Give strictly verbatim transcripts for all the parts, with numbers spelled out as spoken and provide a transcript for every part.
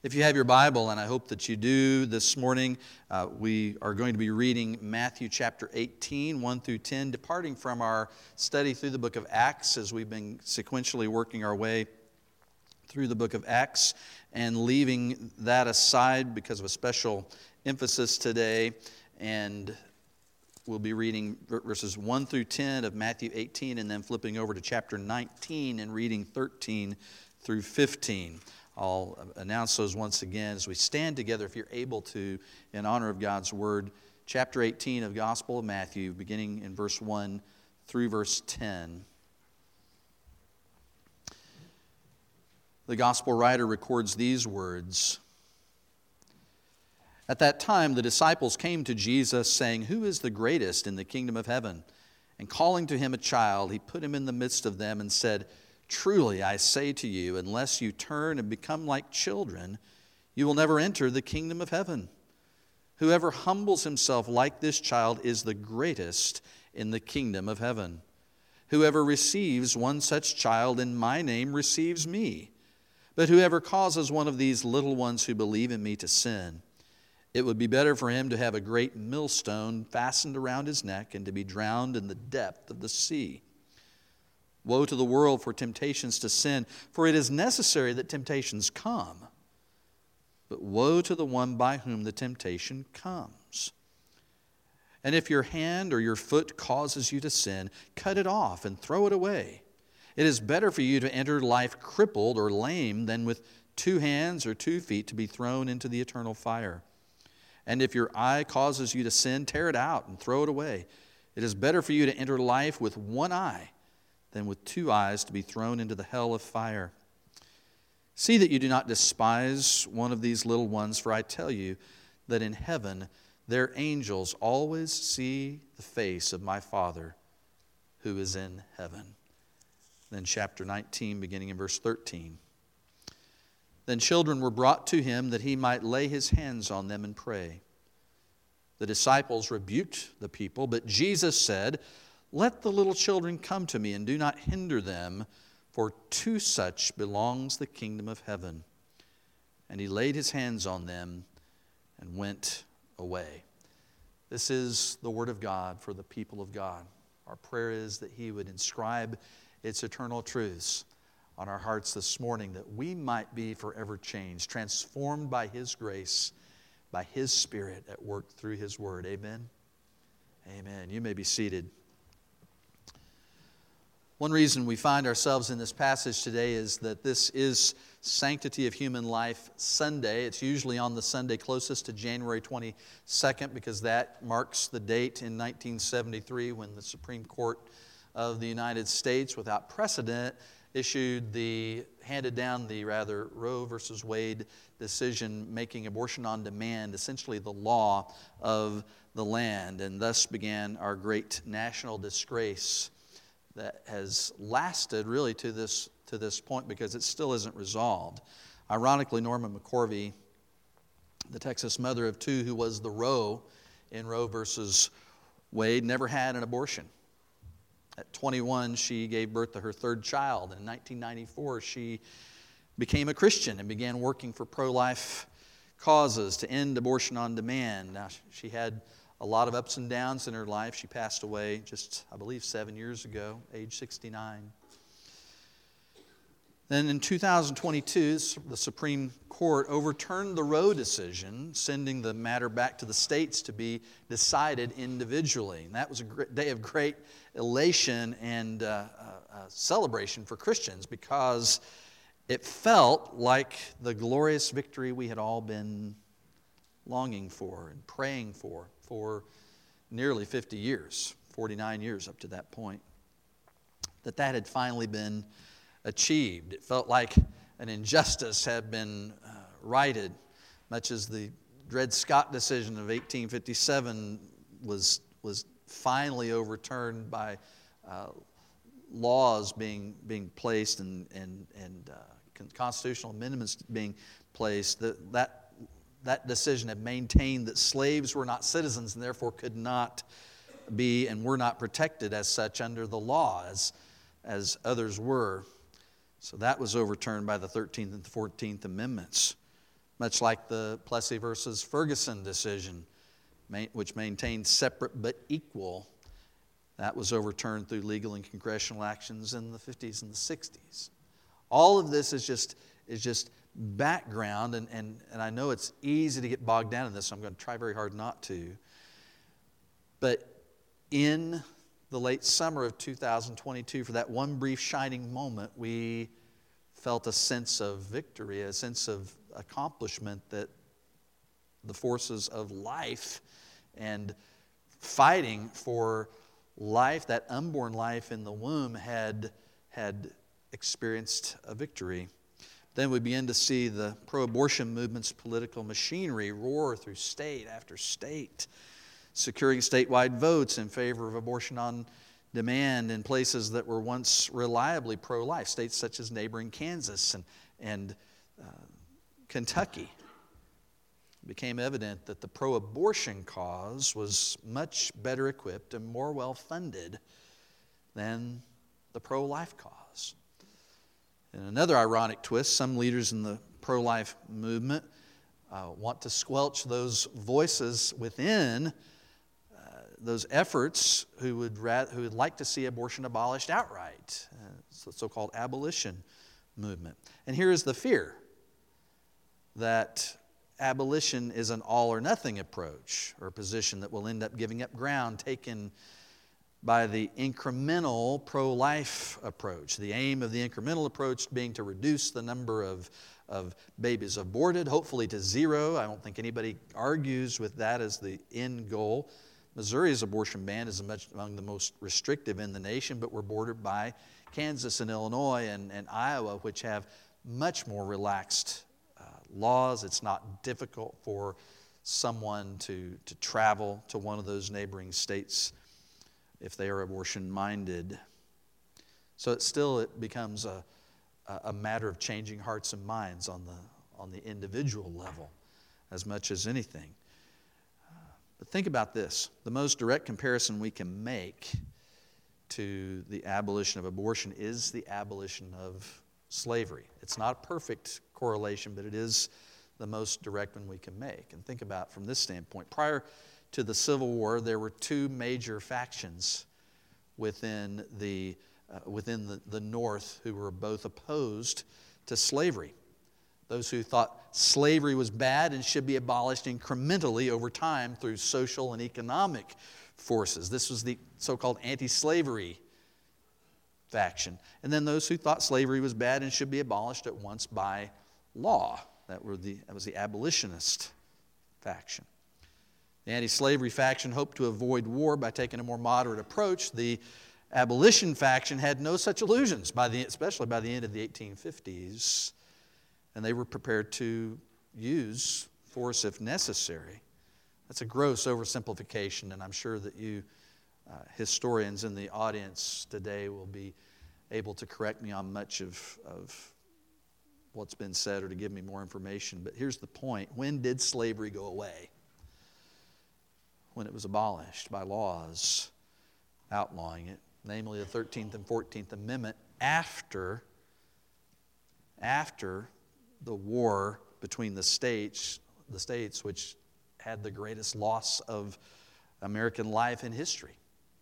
If you have your Bible, and I hope that you do this morning, uh, we are going to be reading Matthew chapter eighteen, one through ten, departing from our study through the book of Acts as we've been sequentially working our way through the book of Acts, and leaving that aside because of a special emphasis today. And we'll be reading verses one through ten of Matthew eighteen, and then flipping over to chapter nineteen and reading thirteen through fifteen. I'll announce those once again as we stand together, if you're able to, in honor of God's Word. Chapter eighteen of Gospel of Matthew, beginning in verse one through verse ten. The Gospel writer records these words. At that time, the disciples came to Jesus, saying, "Who is the greatest in the kingdom of heaven?" And calling to him a child, he put him in the midst of them and said, "Truly, I say to you, unless you turn and become like children, you will never enter the kingdom of heaven. Whoever humbles himself like this child is the greatest in the kingdom of heaven. Whoever receives one such child in my name receives me. But whoever causes one of these little ones who believe in me to sin, it would be better for him to have a great millstone fastened around his neck and to be drowned in the depth of the sea. Woe to the world for temptations to sin, for it is necessary that temptations come. But woe to the one by whom the temptation comes. And if your hand or your foot causes you to sin, cut it off and throw it away. It is better for you to enter life crippled or lame than with two hands or two feet to be thrown into the eternal fire. And if your eye causes you to sin, tear it out and throw it away. It is better for you to enter life with one eye than with two eyes to be thrown into the hell of fire. See that you do not despise one of these little ones, for I tell you that in heaven their angels always see the face of my Father who is in heaven." Then chapter nineteen, beginning in verse thirteen. Then children were brought to him that he might lay his hands on them and pray. The disciples rebuked the people, but Jesus said, "Let the little children come to me, and do not hinder them, for to such belongs the kingdom of heaven." And he laid his hands on them and went away. This is the word of God for the people of God. Our prayer is that he would inscribe its eternal truths on our hearts this morning, that we might be forever changed, transformed by his grace, by his Spirit at work through his word. Amen? Amen. You may be seated. One reason we find ourselves in this passage today is that this is Sanctity of Human Life Sunday. It's usually on the Sunday closest to January twenty-second, because that marks the date in nineteen seventy-three when the Supreme Court of the United States, without precedent, issued the, handed down the rather Roe versus Wade decision making abortion on demand, essentially the law of the land, and thus began our great national disgrace that has lasted really to this to this point, because it still isn't resolved. Ironically, Norma McCorvey, the Texas mother of two who was the Roe in Roe versus Wade, never had an abortion. At twenty-one, she gave birth to her third child. In nineteen ninety-four, she became a Christian and began working for pro-life causes to end abortion on demand. Now, she had a lot of ups and downs in her life. She passed away just, I believe, seven years ago, age sixty-nine. Then in two thousand twenty-two, the Supreme Court overturned the Roe decision, sending the matter back to the states to be decided individually. And that was a great day of great elation and uh, uh, celebration for Christians, because it felt like the glorious victory we had all been longing for and praying for for nearly fifty years, forty-nine years up to that point, that that had finally been achieved. It felt like an injustice had been uh, righted, much as the Dred Scott decision of eighteen fifty-seven was, was finally overturned by uh, laws being, being placed and, and, and uh, constitutional amendments being placed. That, that That decision had maintained that slaves were not citizens and therefore could not be and were not protected as such under the law as, as others were. So that was overturned by the thirteenth and fourteenth Amendments. much like the Plessy versus Ferguson decision, which maintained separate but equal. That was overturned through legal and congressional actions in the fifties and the sixties. All of this is just, is just background, and, and, and I know it's easy to get bogged down in this, so I'm going to try very hard not to. But in the late summer of two thousand twenty-two, for that one brief shining moment, we felt a sense of victory, a sense of accomplishment that the forces of life and fighting for life, that unborn life in the womb, had, had experienced a victory. Then we begin to see the pro-abortion movement's political machinery roar through state after state, securing statewide votes in favor of abortion on demand in places that were once reliably pro-life, states such as neighboring Kansas and, and uh, Kentucky. It became evident that the pro-abortion cause was much better equipped and more well-funded than the pro-life cause. In another ironic twist, some leaders in the pro-life movement uh, want to squelch those voices within uh, those efforts who would, ra- who would like to see abortion abolished outright, uh, the so-called abolition movement. And here is the fear that abolition is an all-or-nothing approach, or a position that will end up giving up ground taken by the incremental pro-life approach. The aim of the incremental approach being to reduce the number of, of babies aborted, hopefully to zero. I don't think anybody argues with that as the end goal. Missouri's abortion ban is much among the most restrictive in the nation, but we're bordered by Kansas and Illinois and, and Iowa, which have much more relaxed uh, laws. It's not difficult for someone to, to travel to one of those neighboring states if they are abortion-minded. So it still it becomes a, a matter of changing hearts and minds on the, on the individual level as much as anything. But think about this. The most direct comparison we can make to the abolition of abortion is the abolition of slavery. It's not a perfect correlation, but it is the most direct one we can make. And think about it from this standpoint. Prior to the Civil War, there were two major factions within the, uh, within the, the North who were both opposed to slavery. Those who thought slavery was bad and should be abolished incrementally over time through social and economic forces. This was the so-called anti-slavery faction. And then those who thought slavery was bad and should be abolished at once by law. That, were the, that was the abolitionist faction. The anti-slavery faction hoped to avoid war by taking a more moderate approach. The abolition faction had no such illusions, by the, especially by the end of the eighteen fifties, and they were prepared to use force if necessary. That's a gross oversimplification, and I'm sure that you uh, historians in the audience today will be able to correct me on much of, of what's been said or to give me more information. But here's the point. When did slavery go away? When it was abolished by laws outlawing it, namely the thirteenth and fourteenth Amendment, after, after the war between the states, the states which had the greatest loss of American life in history.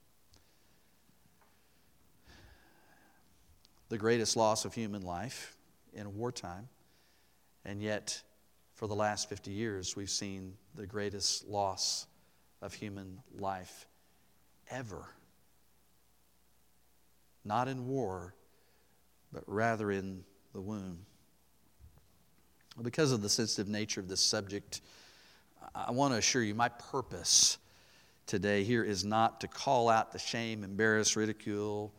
The greatest loss of human life in wartime, and yet for the last fifty years we've seen the greatest loss of human life ever. Not in war, but rather in the womb. Because of the sensitive nature of this subject, I want to assure you my purpose today here is not to call out the shame, embarrass, ridicule,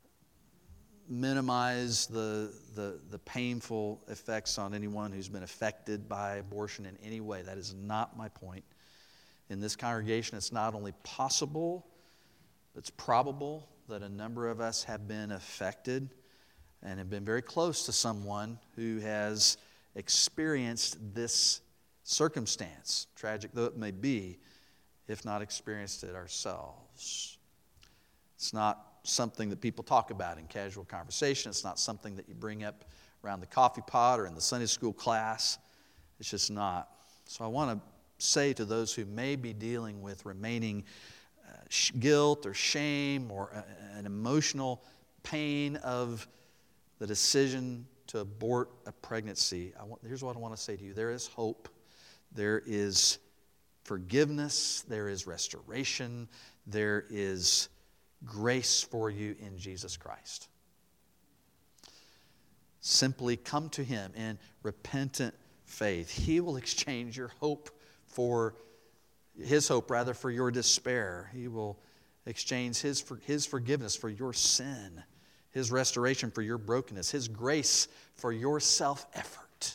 minimize the, the, the painful effects on anyone who's been affected by abortion in any way. That is not my point. In this congregation, it's not only possible, it's probable that a number of us have been affected and have been very close to someone who has experienced this circumstance, tragic though it may be, if not experienced it ourselves. It's not something that people talk about in casual conversation. It's not something that you bring up around the coffee pot or in the Sunday school class. It's just not. So I want to say to those who may be dealing with remaining uh, sh- guilt or shame or a, an emotional pain of the decision to abort a pregnancy, I want, here's what I want to say to you. There is hope. There is forgiveness. There is restoration. There is grace for you in Jesus Christ. Simply come to Him in repentant faith. He will exchange your hope for, His hope rather, for your despair. He will exchange His, His forgiveness for your sin, His restoration for your brokenness, His grace for your self-effort.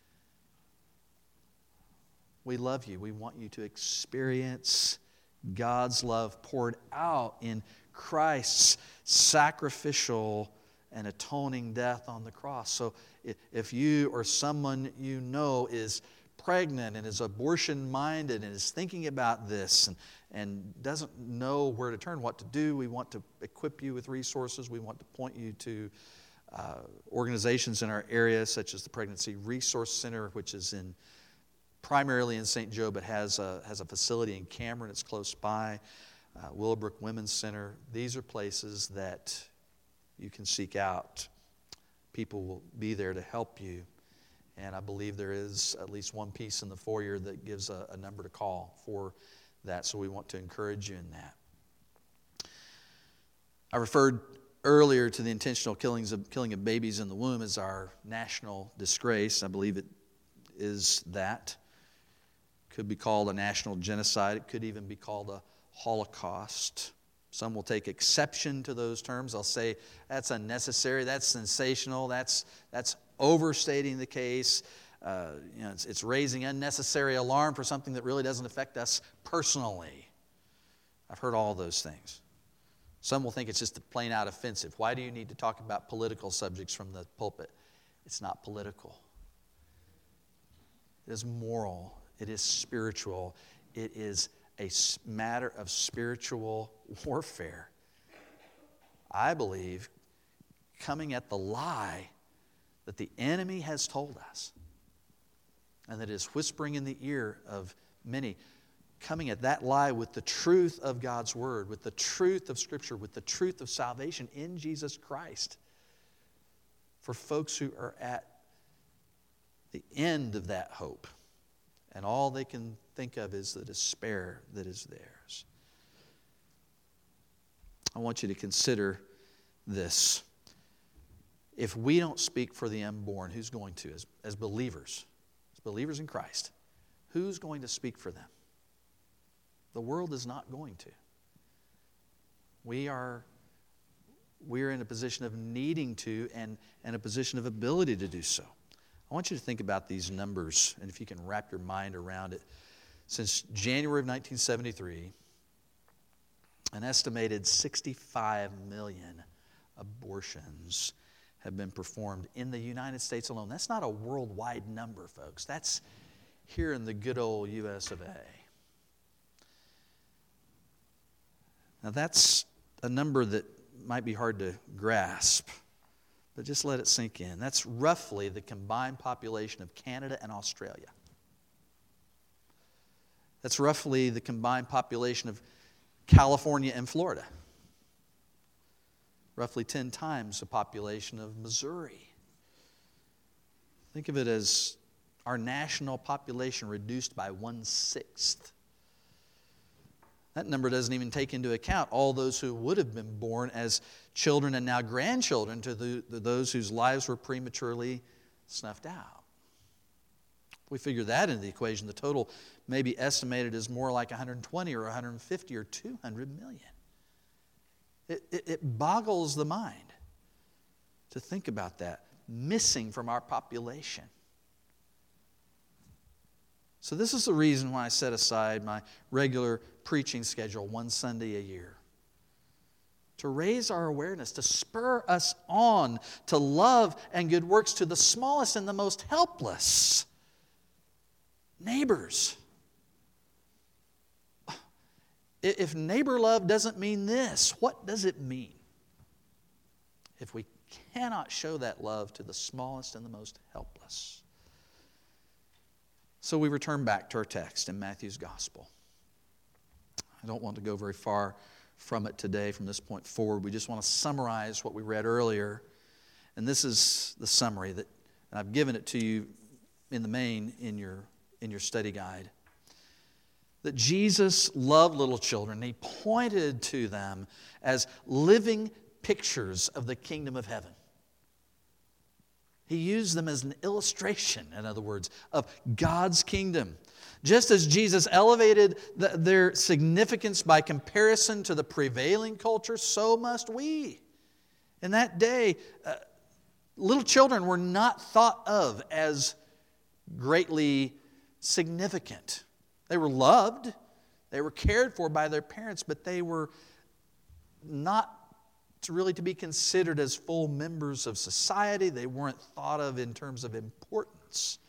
We love you. We want you to experience God's love poured out in Christ's sacrificial and atoning death on the cross. So if you or someone you know is pregnant and is abortion-minded and is thinking about this and, and doesn't know where to turn, what to do, we want to equip you with resources. We want to point you to uh, organizations in our area, such as the Pregnancy Resource Center, which is in primarily in Saint Joe, but has a, has a facility in Cameron. It's close by. Uh, Willowbrook Women's Center. These are places that you can seek out. People will be there to help you. And I believe there is at least one piece in the foyer that gives a, a number to call for that. So we want to encourage you in that. I referred earlier to the intentional killings of, killing of babies in the womb as our national disgrace. I believe it is that. Could be called a national genocide. It could even be called a Holocaust. Some will take exception to those terms. They'll say that's unnecessary, that's sensational, that's that's overstating the case. Uh, you know, it's, it's raising unnecessary alarm for something that really doesn't affect us personally. I've heard all those things. Some will think it's just plain out offensive. Why do you need to talk about political subjects from the pulpit? It's not political. It is moral. It is spiritual. It is a matter of spiritual warfare. I believe coming at the lie that the enemy has told us and that is whispering in the ear of many, coming at that lie with the truth of God's Word, with the truth of Scripture, with the truth of salvation in Jesus Christ, for folks who are at the end of that hope and all they can think of is the despair that is theirs. I want you to consider this. If we don't speak for the unborn, who's going to? As, as believers, as believers in Christ, who's going to speak for them? The world is not going to. We are we're in a position of needing to and, and a position of ability to do so. I want you to think about these numbers, and if you can wrap your mind around it. Since January of nineteen seventy-three, an estimated sixty-five million abortions have been performed in the United States alone. That's not a worldwide number, folks. That's here in the good old U S of A. Now that's a number that might be hard to grasp, but just let it sink in. That's roughly the combined population of Canada and Australia. That's roughly the combined population of California and Florida. Roughly ten times the population of Missouri. Think of it as our national population reduced by one-sixth. That number doesn't even take into account all those who would have been born as children and now grandchildren to the, the, those whose lives were prematurely snuffed out. If we figure that into the equation, the total may be estimated as more like one hundred twenty or one hundred fifty or two hundred million. It, it, it boggles the mind to think about that, missing from our population. So this is the reason why I set aside my regular preaching schedule one Sunday a year. To raise our awareness, to spur us on to love and good works to the smallest and the most helpless. Neighbors. If neighbor love doesn't mean this, what does it mean? If we cannot show that love to the smallest and the most helpless. So we return back to our text in Matthew's Gospel. I don't want to go very far from it today, from this point forward. We just want to summarize what we read earlier. And this is the summary that, and I've given it to you in the main in your, in your study guide. That Jesus loved little children. He pointed to them as living pictures of the kingdom of heaven. He used them as an illustration, in other words, of God's kingdom. Just as Jesus elevated the, their significance by comparison to the prevailing culture, so must we. In that day, uh, little children were not thought of as greatly significant. They were loved, they were cared for by their parents, but they were not to really to be considered as full members of society. They weren't thought of in terms of importance.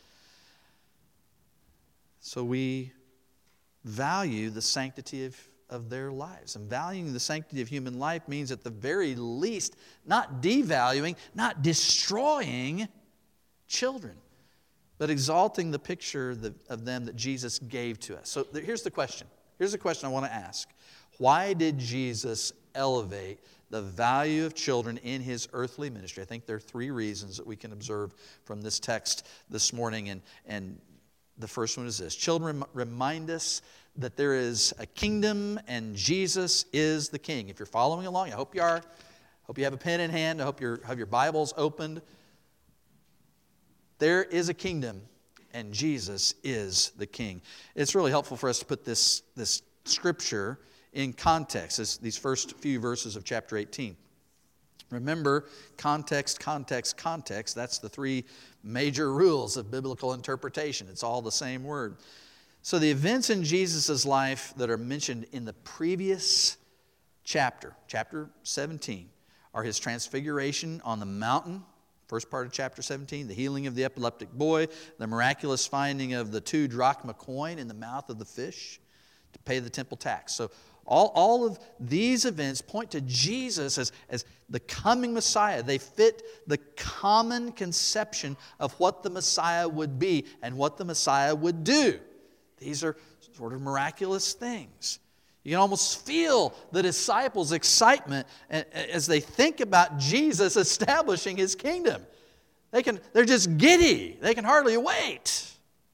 So we value the sanctity of, of their lives. And valuing the sanctity of human life means at the very least not devaluing, not destroying children, but exalting the picture of them that Jesus gave to us. So here's the question. Here's the question I want to ask. Why did Jesus elevate the value of children in His earthly ministry? I think there are three reasons that we can observe from this text this morning. And, and the first one is this. Children remind us that there is a kingdom and Jesus is the King. If you're following along, I hope you are. I hope you have a pen in hand. I hope you have your Bibles opened. There is a kingdom and Jesus is the King. It's really helpful for us to put this, this scripture in context, this, these first few verses of chapter eighteen. Remember, context, context, context. That's the three major rules of biblical interpretation. It's all the same word. So the events in Jesus' life that are mentioned in the previous chapter, chapter seventeen, are His transfiguration on the mountain, first part of chapter seventeen, the healing of the epileptic boy, the miraculous finding of the two drachma coin in the mouth of the fish to pay the temple tax. So all, all of these events point to Jesus as, as the coming Messiah. They fit the common conception of what the Messiah would be and what the Messiah would do. These are sort of miraculous things. You can almost feel the disciples' excitement as they think about Jesus establishing His kingdom. They can, they're just giddy. They can hardly wait.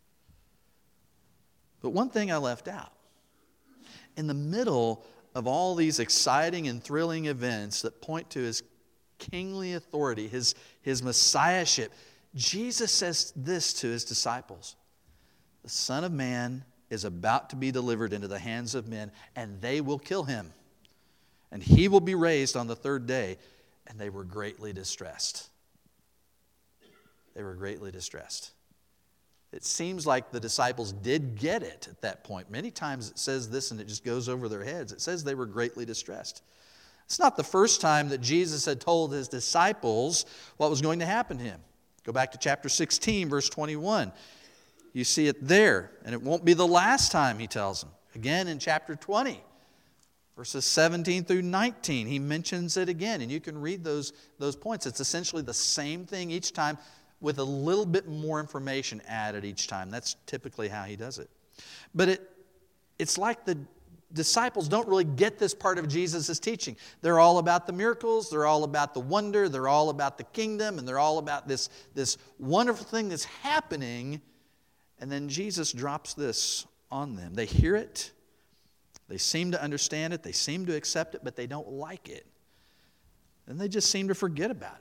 But one thing I left out. In the middle of all these exciting and thrilling events that point to His kingly authority, His, his messiahship, Jesus says this to His disciples. The Son of Man is about to be delivered into the hands of men, and they will kill Him. And He will be raised on the third day. And they were greatly distressed. They were greatly distressed. It seems like the disciples did get it at that point. Many times it says this and it just goes over their heads. It says they were greatly distressed. It's not the first time that Jesus had told His disciples what was going to happen to Him. Go back to chapter sixteen, verse twenty-one. You see it there. And it won't be the last time He tells them. Again in chapter twenty, verses seventeen through nineteen, He mentions it again. And you can read those, those points. It's essentially the same thing each time, with a little bit more information added each time. That's typically how He does it. But it, it's like the disciples don't really get this part of Jesus' teaching. They're all about the miracles, they're all about the wonder, they're all about the kingdom, and they're all about this, this wonderful thing that's happening. And then Jesus drops this on them. They hear it, they seem to understand it, they seem to accept it, but they don't like it. And they just seem to forget about it.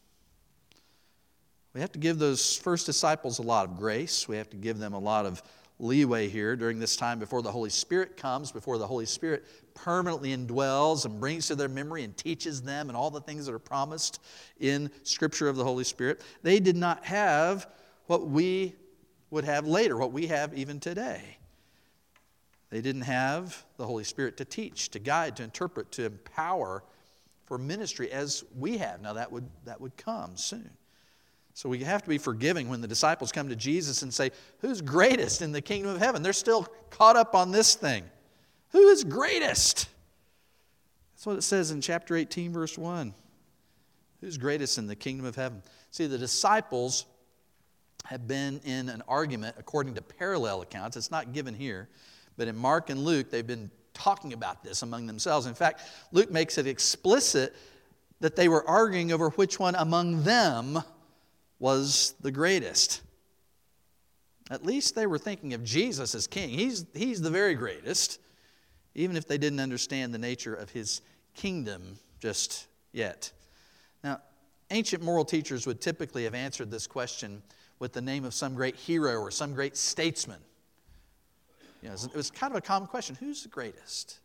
We have to give those first disciples a lot of grace. We have to give them a lot of leeway here during this time before the Holy Spirit comes, before the Holy Spirit permanently indwells and brings to their memory and teaches them and all the things that are promised in Scripture of the Holy Spirit. They did not have what we would have later, what we have even today. They didn't have the Holy Spirit to teach, to guide, to interpret, to empower for ministry as we have. Now that would, that would come soon. So we have to be forgiving when the disciples come to Jesus and say, who's greatest in the kingdom of heaven? They're still caught up on this thing. Who is greatest? That's what it says in chapter eighteen, verse one. Who's greatest in the kingdom of heaven? See, the disciples have been in an argument according to parallel accounts. It's not given here, but in Mark and Luke, they've been talking about this among themselves. In fact, Luke makes it explicit that they were arguing over which one among them was the greatest. At least they were thinking of Jesus as king. He's, he's the very greatest, even if they didn't understand the nature of his kingdom just yet. Now, ancient moral teachers would typically have answered this question with the name of some great hero or some great statesman. You know, it was kind of a common question. Who's the greatest?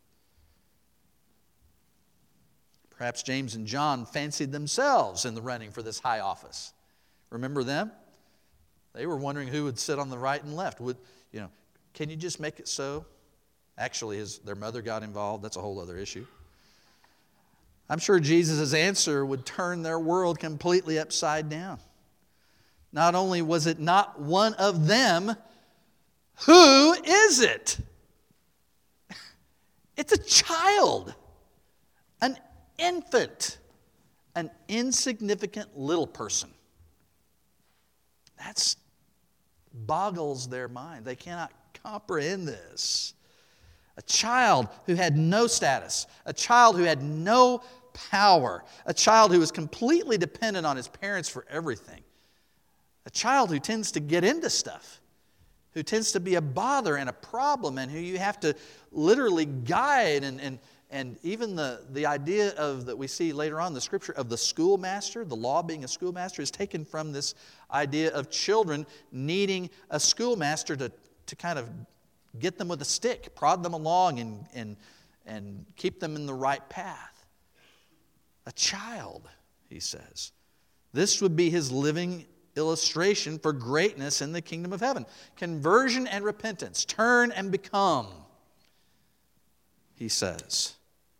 Perhaps James and John fancied themselves in the running for this high office. Remember them? They were wondering who would sit on the right and left. Would, you know, can you just make it so? Actually, his, their mother got involved. That's a whole other issue. I'm sure Jesus' answer would turn their world completely upside down. Not only was it not one of them, who is it? It's a child, an infant, an insignificant little person. That boggles their mind. They cannot comprehend this. A child who had no status, a child who had no power, a child who was completely dependent on his parents for everything. A child who tends to get into stuff, who tends to be a bother and a problem, and who you have to literally guide. And, and, and even the, the idea of that we see later on in the scripture of the schoolmaster, the law being a schoolmaster, is taken from this idea of children needing a schoolmaster to, to kind of get them with a stick, prod them along, and, and, and keep them in the right path. A child, he says. This would be his living illustration for greatness in the kingdom of heaven. Conversion and repentance. Turn and become, he says.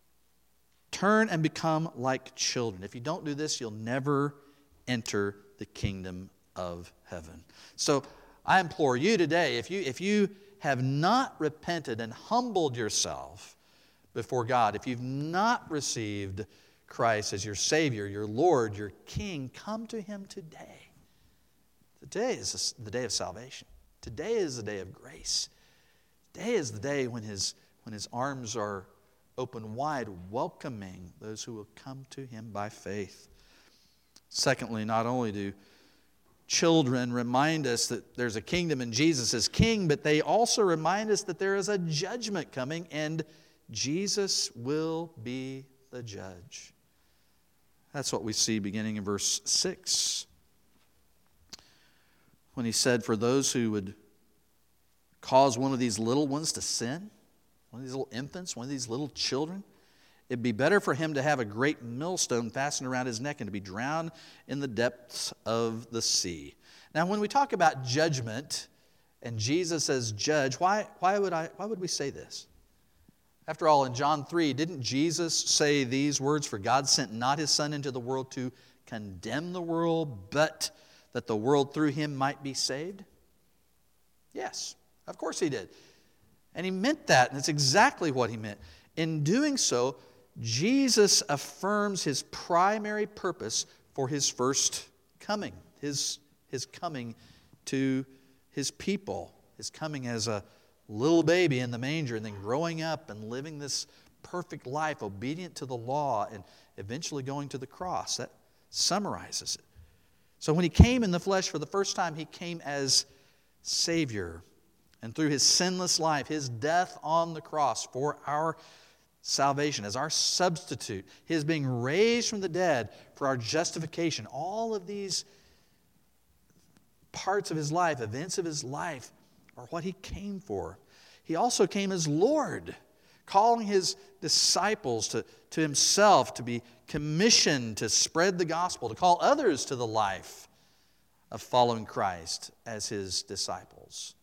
Turn and become like children. If you don't do this, you'll never enter the kingdom of heaven. So I implore you today, if you, if you have not repented and humbled yourself before God, if you've not received Christ as your Savior, your Lord, your King, come to Him today. Today is the day of salvation. Today is the day of grace. Today is the day when His, when His arms are open wide, welcoming those who will come to Him by faith. Secondly, not only do children remind us that there's a kingdom and Jesus is king, but they also remind us that there is a judgment coming and Jesus will be the judge. That's what we see beginning in verse six. When he said, for those who would cause one of these little ones to sin, one of these little infants, one of these little children, it'd be better for him to have a great millstone fastened around his neck and to be drowned in the depths of the sea. Now, when we talk about judgment and Jesus as judge, why, why, would, I, why would we say this? After all, in John three, didn't Jesus say these words, for God sent not His Son into the world to condemn the world, but that the world through Him might be saved? Yes, of course He did. And He meant that, and it's exactly what He meant. In doing so, Jesus affirms His primary purpose for His first coming, His, his coming to His people, His coming as a little baby in the manger and then growing up and living this perfect life, obedient to the law, and eventually going to the cross. That summarizes it. So when He came in the flesh for the first time, He came as Savior. And through His sinless life, His death on the cross for our salvation, as our substitute, His being raised from the dead for our justification, all of these parts of His life, events of His life, are what He came for. He also came as Lord, calling His disciples to, to Himself, to be commissioned to spread the gospel, to call others to the life of following Christ as His disciples,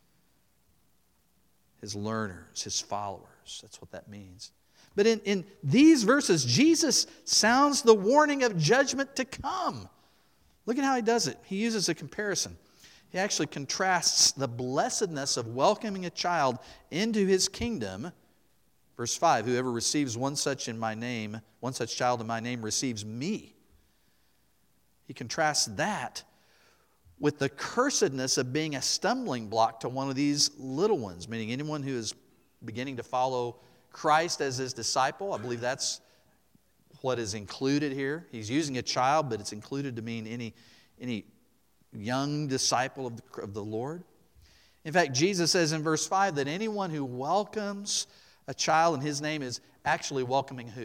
His learners, His followers. That's what that means. But in, in these verses, Jesus sounds the warning of judgment to come. Look at how He does it. He uses a comparison. He actually contrasts the blessedness of welcoming a child into His kingdom. Verse five, whoever receives one such in my name, one such child in my name receives me. He contrasts that with the cursedness of being a stumbling block to one of these little ones, meaning anyone who is beginning to follow Christ as his disciple. I believe that's what is included here. He's using a child, but it's included to mean any, any young disciple of the, of the Lord. In fact, Jesus says in verse five that anyone who welcomes a child in his name is actually welcoming who?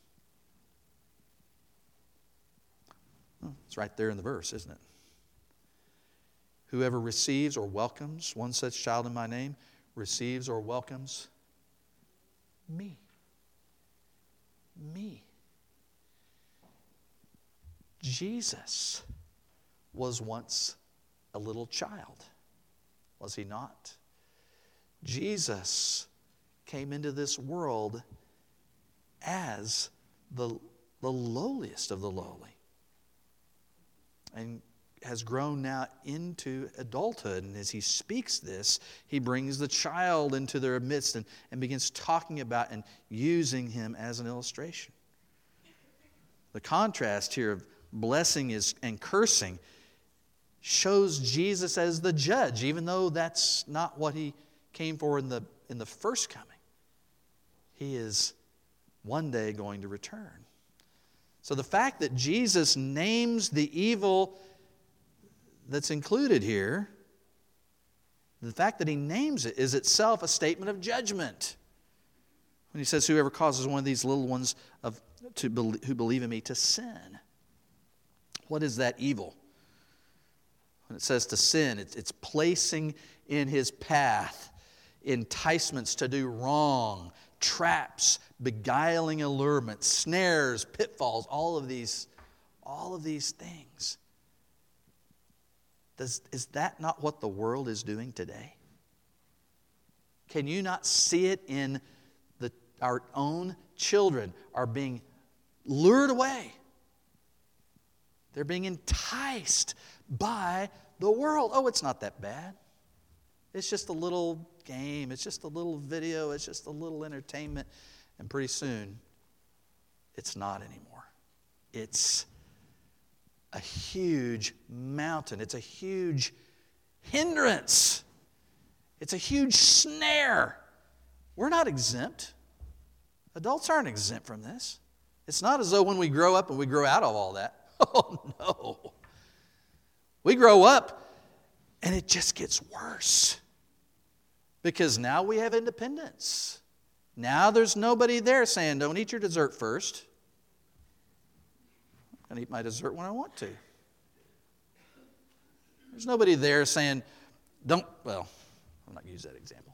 Well, it's right there in the verse, isn't it? Whoever receives or welcomes one such child in my name receives or welcomes me. Me. Jesus was once a little child, was he not? Jesus came into this world as the, the lowliest of the lowly, and has grown now into adulthood. And as he speaks this, he brings the child into their midst and, and begins talking about and using him as an illustration. The contrast here of blessing is and cursing shows Jesus as the judge, even though that's not what he came for in the, in the first coming. He is one day going to return. So the fact that Jesus names the evil that's included here, the fact that he names it is itself a statement of judgment. When he says, whoever causes one of these little ones of, to be, who believe in me to sin. What is that evil? When it says to sin, it's, it's placing in his path enticements to do wrong, traps, beguiling allurements, snares, pitfalls, all of these, all of these things. Does, is that not what the world is doing today? Can you not see it in the, our own children are being lured away? They're being enticed by the world. Oh, it's not that bad. It's just a little game. It's just a little video. It's just a little entertainment. And pretty soon, it's not anymore. It's a huge mountain. It's a huge hindrance. It's a huge snare. We're not exempt. Adults aren't exempt from this. It's not as though when we grow up and we grow out of all that. Oh, no. We grow up and it just gets worse. Because now we have independence. Now there's nobody there saying, don't eat your dessert first. I'm going to eat my dessert when I want to. There's nobody there saying, don't, well, I'm not going to use that example.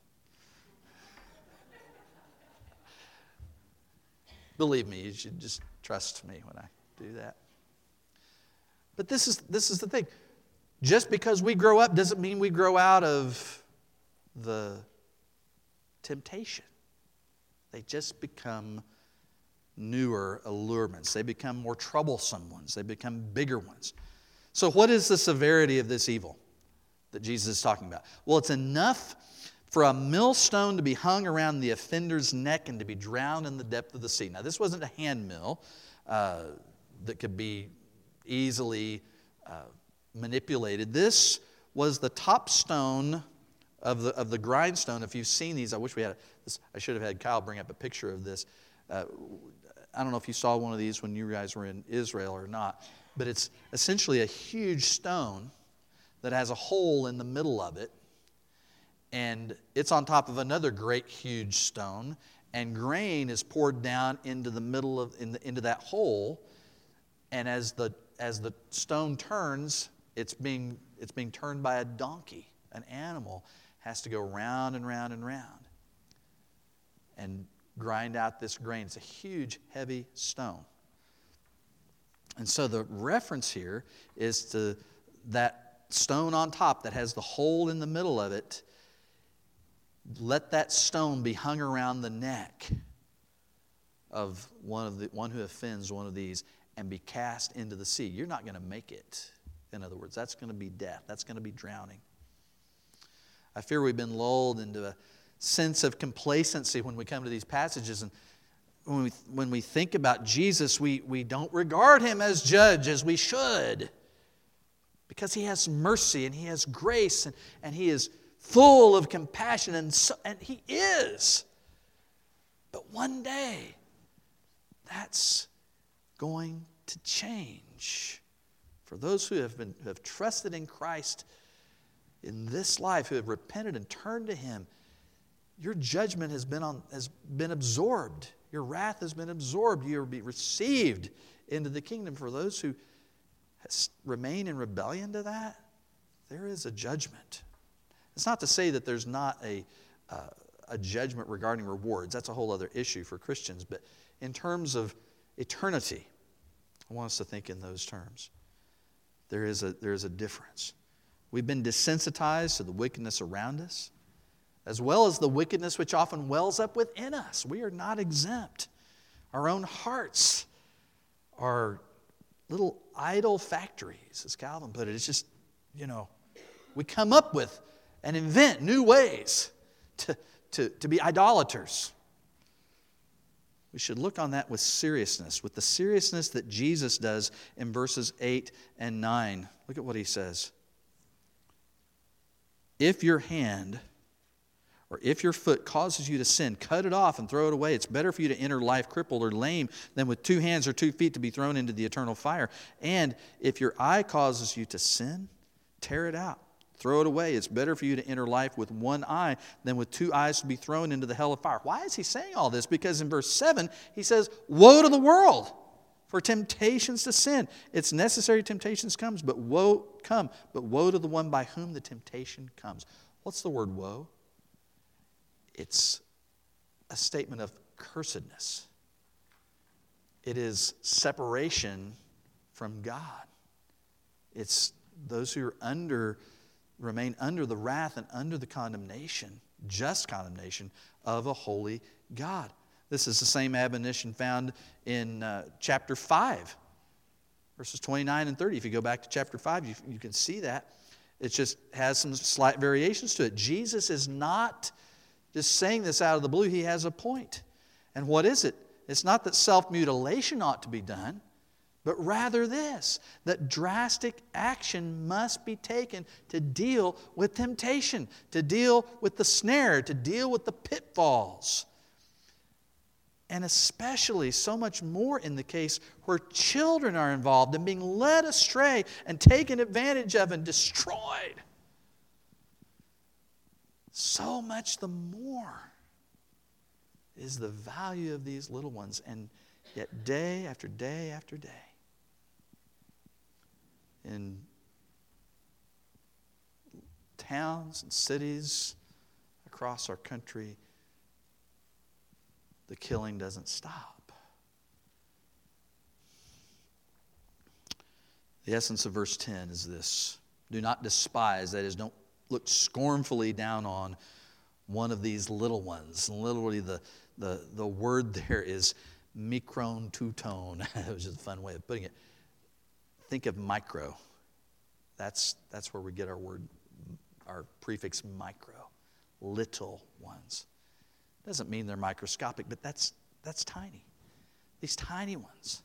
Believe me, you should just trust me when I do that. But this is this is the thing. Just because we grow up doesn't mean we grow out of the temptation. They just become newer allurements. They become more troublesome ones. They become bigger ones. So what is the severity of this evil that Jesus is talking about? Well, it's enough for a millstone to be hung around the offender's neck and to be drowned in the depth of the sea. Now, this wasn't a hand mill uh, that could be easily uh, manipulated. This was the top stone of the of the grindstone. If you've seen these, I wish we had. This, I should have had Kyle bring up a picture of this. Uh, I don't know if you saw one of these when you guys were in Israel or not, but it's essentially a huge stone that has a hole in the middle of it, and it's on top of another great huge stone, and grain is poured down into the middle of in the, into that hole, and as the as the stone turns, it's being it's being turned by a donkey. An animal has to go round and round and round and grind out this grain. It's a huge, heavy stone. And so the reference here is to that stone on top that has the hole in the middle of it. Let that stone be hung around the neck of one of the one who offends one of these and be cast into the sea. You're not going to make it. In other words, that's going to be death. That's going to be drowning. I fear we've been lulled into a sense of complacency when we come to these passages. And when we, when we think about Jesus, we, we don't regard him as judge as we should. because he has mercy and he has grace and, and he is full of compassion, and, so, and he is. But one day, that's going to change. For those who have been who have trusted in Christ in this life, who have repented and turned to him, your judgment has been on has been absorbed. Your wrath has been absorbed. You will be received into the kingdom. For those who remain in rebellion to that, there is a judgment. It's not to say that there's not a, uh, a judgment regarding rewards. That's a whole other issue for Christians. But in terms of eternity, I want us to think in those terms. There is a, there is a difference. We've been desensitized to the wickedness around us, as well as the wickedness which often wells up within us. We are not exempt. Our own hearts are little idol factories, as Calvin put it. It's just, you know, we come up with and invent new ways to, to, to be idolaters. We should look on that with seriousness, with the seriousness that Jesus does in verses eight and nine. Look at what he says. If your hand or if your foot causes you to sin, cut it off and throw it away. It's better for you to enter life crippled or lame than with two hands or two feet to be thrown into the eternal fire. And if your eye causes you to sin, tear it out. Throw it away. It's better for you to enter life with one eye than with two eyes to be thrown into the hell of fire. Why is he saying all this? Because in verse seven, he says, woe to the world for temptations to sin. It's necessary temptations comes, but woe come, but woe to the one by whom the temptation comes. What's the word woe? It's a statement of cursedness. It is separation from God. It's those who are under, remain under the wrath and under the condemnation, just condemnation of a holy God. This is the same admonition found in uh, chapter five, verses twenty-nine and thirty. If you go back to chapter five, you, you can see that. It just has some slight variations to it. Jesus is not just saying this out of the blue. He has a point. And what is it? It's not that self-mutilation ought to be done, but rather this, that drastic action must be taken to deal with temptation, to deal with the snare, to deal with the pitfalls. And especially so much more in the case where children are involved and being led astray and taken advantage of and destroyed. So much the more is the value of these little ones. And yet day after day after day, in towns and cities across our country, the killing doesn't stop. The essence of verse ten is this. Do not despise, that is, don't look scornfully down on one of these little ones. And literally the, the, the word there is mikron tuton, which is a fun way of putting it. Think of micro. That's, that's where we get our word, our prefix micro. Little ones. Doesn't mean they're microscopic, but that's, that's tiny. These tiny ones.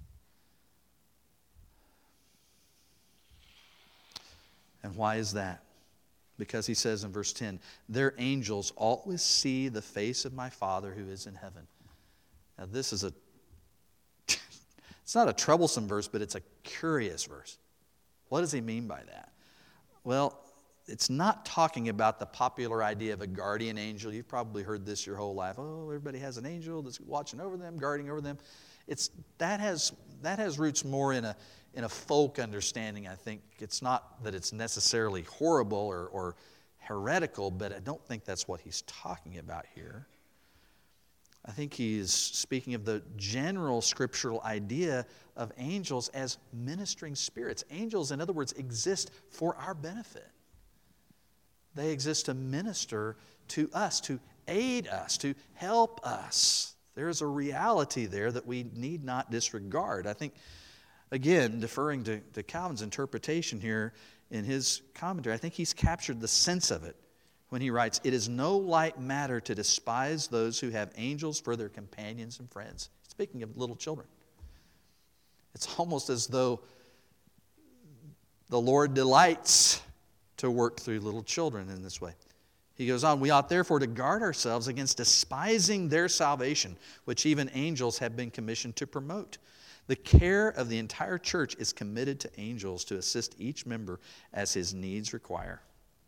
And why is that? Because he says in verse ten, their angels always see the face of my Father who is in heaven. Now this is a, it's not a troublesome verse, but it's a curious verse. What does he mean by that? Well, it's not talking about the popular idea of a guardian angel. You've probably heard this your whole life. Oh, everybody has an angel that's watching over them, guarding over them. It's that has that has roots more in a in a folk understanding, I think. It's not that it's necessarily horrible or, or heretical, but I don't think that's what he's talking about here. I think he's speaking of the general scriptural idea of angels as ministering spirits. Angels, in other words, exist for our benefit. They exist to minister to us, to aid us, to help us. There's a reality there that we need not disregard. I think, again, deferring to, to Calvin's interpretation here in his commentary, I think he's captured the sense of it when he writes, it is no light matter to despise those who have angels for their companions and friends. Speaking of little children. It's almost as though The Lord delights to work through little children in this way. He goes on, we ought therefore to guard ourselves against despising their salvation, which even angels have been commissioned to promote. The care of the entire church is committed to angels to assist each member as his needs require.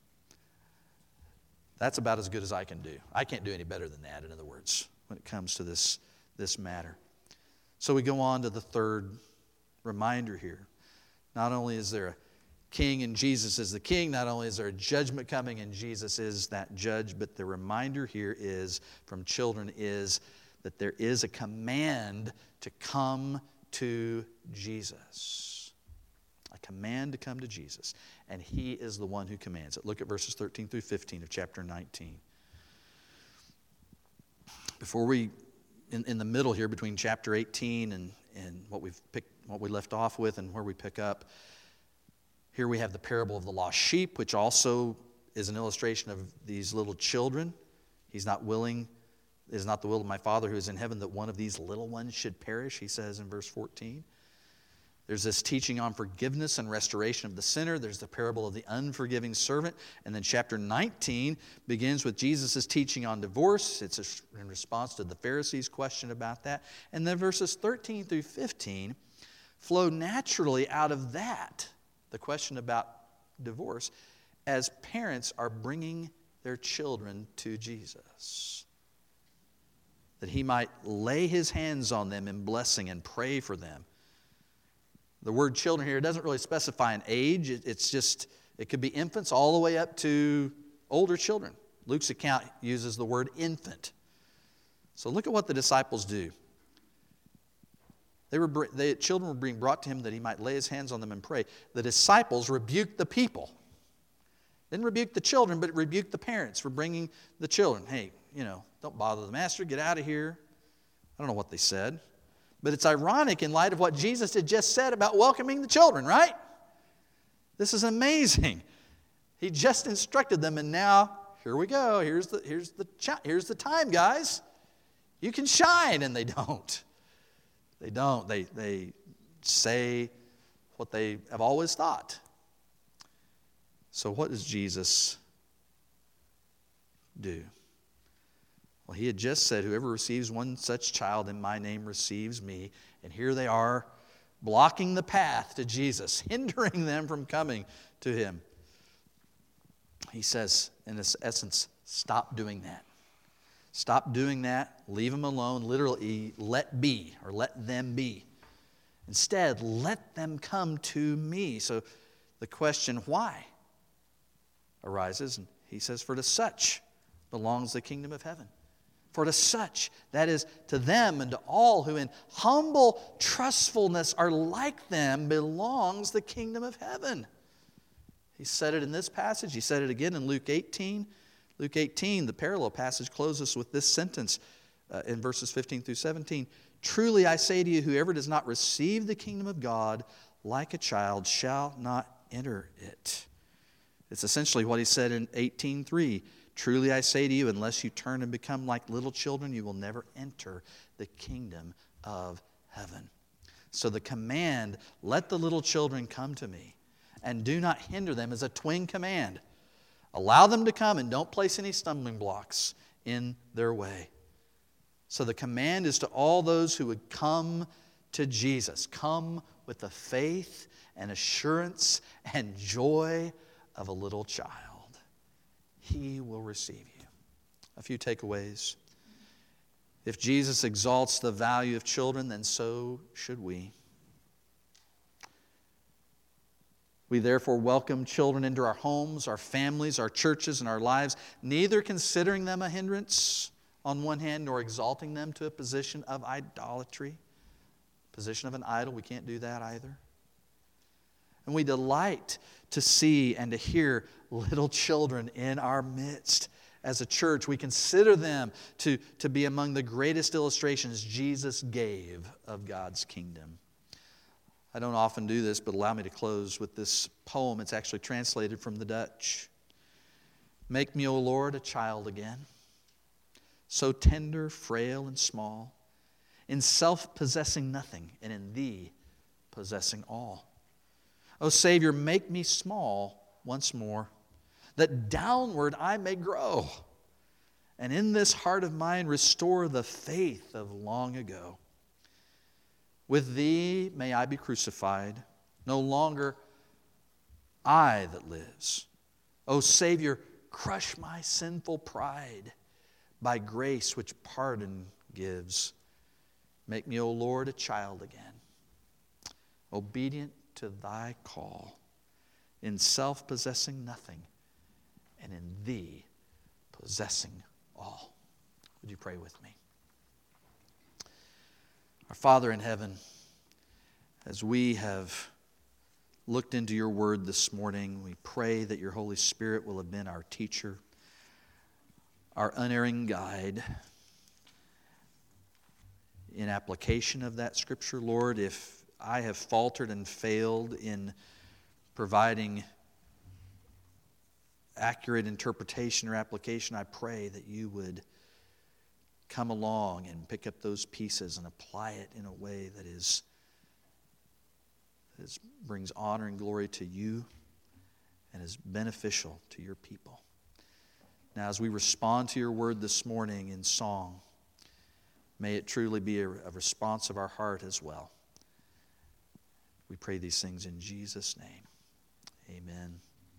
That's about as good as I can do. I can't do any better than that, in other words, when it comes to this, this matter. So we go on to the third reminder here. Not only is there a king and Jesus is the king, not only is there a judgment coming and Jesus is that judge, but the reminder here is from children is that there is a command to come to Jesus. A command to come to Jesus. And he is the one who commands it. Look at verses thirteen through fifteen of chapter nineteen. Before we, in, in the middle here between chapter eighteen and, and what we've picked, what we left off with and where we pick up, here we have the parable of the lost sheep, which also is an illustration of these little children. He's not willing, it is not the will of my Father who is in heaven that one of these little ones should perish, he says in verse fourteen. There's this teaching on forgiveness and restoration of the sinner. There's the parable of the unforgiving servant. And then chapter nineteen begins with Jesus' teaching on divorce. It's in response to the Pharisees' question about that. And then verses thirteen through fifteen flow naturally out of that, the question about divorce, as parents are bringing their children to Jesus. That he might lay his hands on them in blessing and pray for them. The word children here doesn't really specify an age. It's just, it could be infants all the way up to older children. Luke's account uses the word infant. So look at what the disciples do. They were, they, children were being brought to him that he might lay his hands on them and pray. The disciples rebuked the people. Didn't rebuke the children, but rebuked the parents for bringing the children. Hey, you know, don't bother the master. Get out of here. I don't know what they said. But it's ironic in light of what Jesus had just said about welcoming the children, right? This is amazing. He just instructed them, and now, here we go. Here's the, here's the, here's the time, guys. You can shine, and they don't. They don't. They, they say what they have always thought. So what does Jesus do? Well, he had just said, whoever receives one such child in my name receives me. And here they are, blocking the path to Jesus, hindering them from coming to him. He says, in this essence, stop doing that. Stop doing that. Leave them alone. Literally, let be, or let them be. Instead, let them come to me. So the question, why, arises. And he says, for to such belongs the kingdom of heaven. For to such, that is, to them and to all who in humble trustfulness are like them, belongs the kingdom of heaven. He said it in this passage. He said it again in Luke eighteen. Luke eighteen, the parallel passage, closes with this sentence uh, in verses fifteen through seventeen. Truly I say to you, whoever does not receive the kingdom of God like a child shall not enter it. It's essentially what he said in eighteen three. Truly I say to you, unless you turn and become like little children, you will never enter the kingdom of heaven. So the command, let the little children come to me, and do not hinder them, is a twin command. Allow them to come and don't place any stumbling blocks in their way. So the command is to all those who would come to Jesus. Come with the faith and assurance and joy of a little child. He will receive you. A few takeaways. If Jesus exalts the value of children, then so should we. We therefore welcome children into our homes, our families, our churches, and our lives, neither considering them a hindrance on one hand, nor exalting them to a position of idolatry, position of an idol. We can't do that either. And we delight to see and to hear little children in our midst. As a church, we consider them to, to be among the greatest illustrations Jesus gave of God's kingdom. I don't often do this, but allow me to close with this poem. It's actually translated from the Dutch. Make me, O Lord, a child again, so tender, frail, and small, in self possessing nothing, and in Thee possessing all. O Savior, make me small once more, that downward I may grow. And in this heart of mine restore the faith of long ago. With Thee may I be crucified, no longer I that lives. O Savior, crush my sinful pride by grace which pardon gives. Make me, O Lord, a child again, obedient to Thy call, in self possessing nothing, and in Thee possessing all. Would you pray with me? Our Father in heaven, as we have looked into your word this morning, we pray that your Holy Spirit will have been our teacher, our unerring guide in application of that scripture. Lord, if I have faltered and failed in providing accurate interpretation or application, I pray that you would come along and pick up those pieces and apply it in a way that is, that is brings honor and glory to you and is beneficial to your people. Now, as we respond to your word this morning in song, may it truly be a, a response of our heart as well. We pray these things in Jesus' name. Amen.